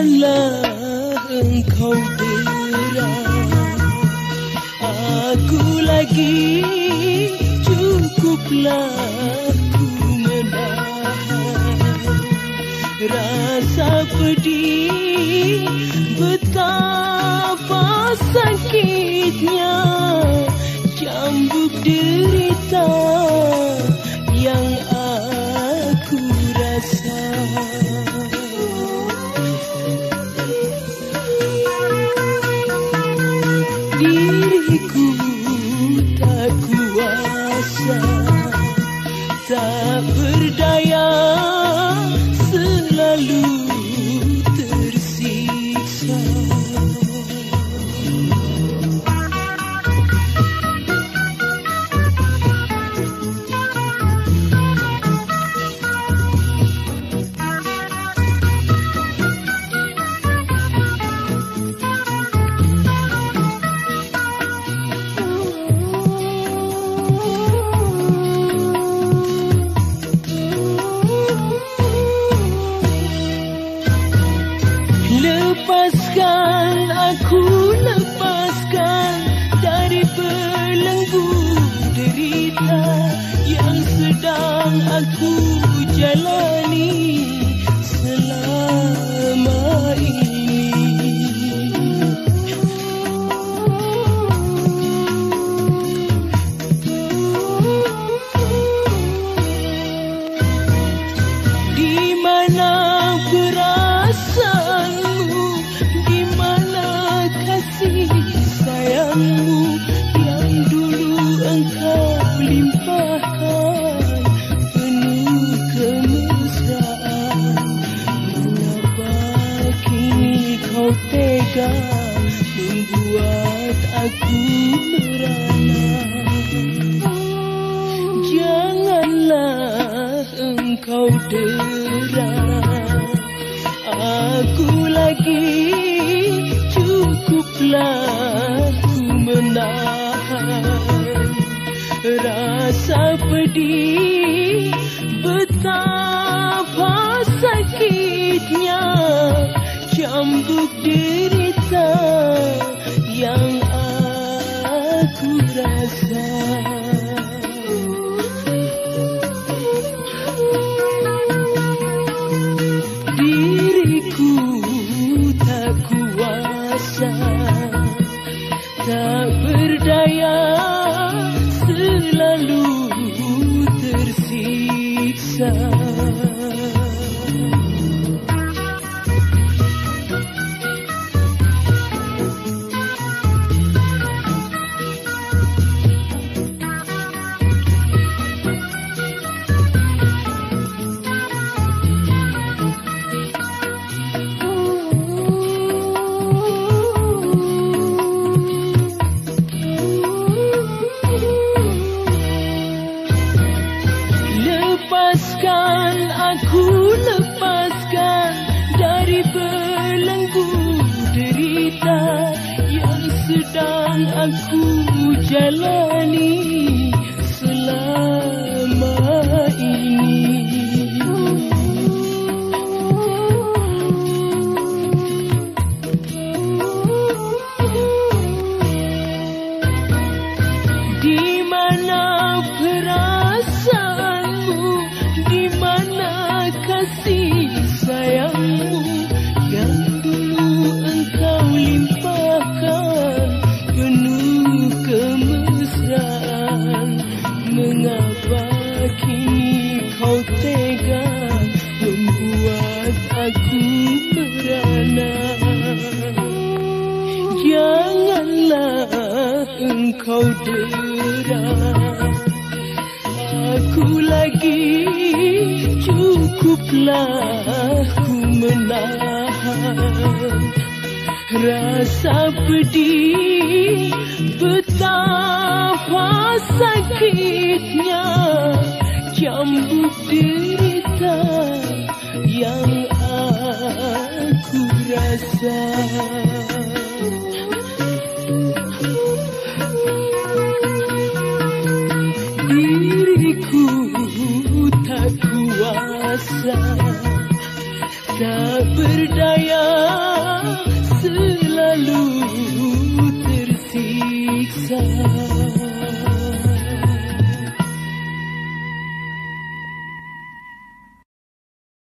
Janganlah engkau derang, aku lagi cukuplah ku menahan rasa pedih. Betapa sakitnya cambuk derita yang aku rasa. Diriku tak kuasa, tak berdaya, selalu tersiksa. Lepaskan aku, lepaskan dari belenggu derita yang sedang aku jalani selama ini. Di mana perasaanmu, di mana kasih sayangmu yang dulu engkau limpahkan penuh kemesraan? Mengapa kini kau tega membuat aku merana? Janganlah engkau derang, aku lagi cukuplah ku menahan rasa pedih. Betapa sakitnya cambuk derita yang aku rasa. Diriku tak kuasa, tak berdaya, selalu tersiksa. Lepaskan aku, lepaskan dari belenggu derita yang sedang aku jalani selama ini. Di mana perasaanmu, di mana kasih sayangmu yang dulu engkau limpahkan penuh kemesraan? Mengapa kini kau tega membuat aku merana? Janganlah engkau derang, aku lagi cukuplah ku menahan rasa pedih. Betapa sakitnya cambuk derita yang aku rasa. Diriku tak kuasa, tak berdaya,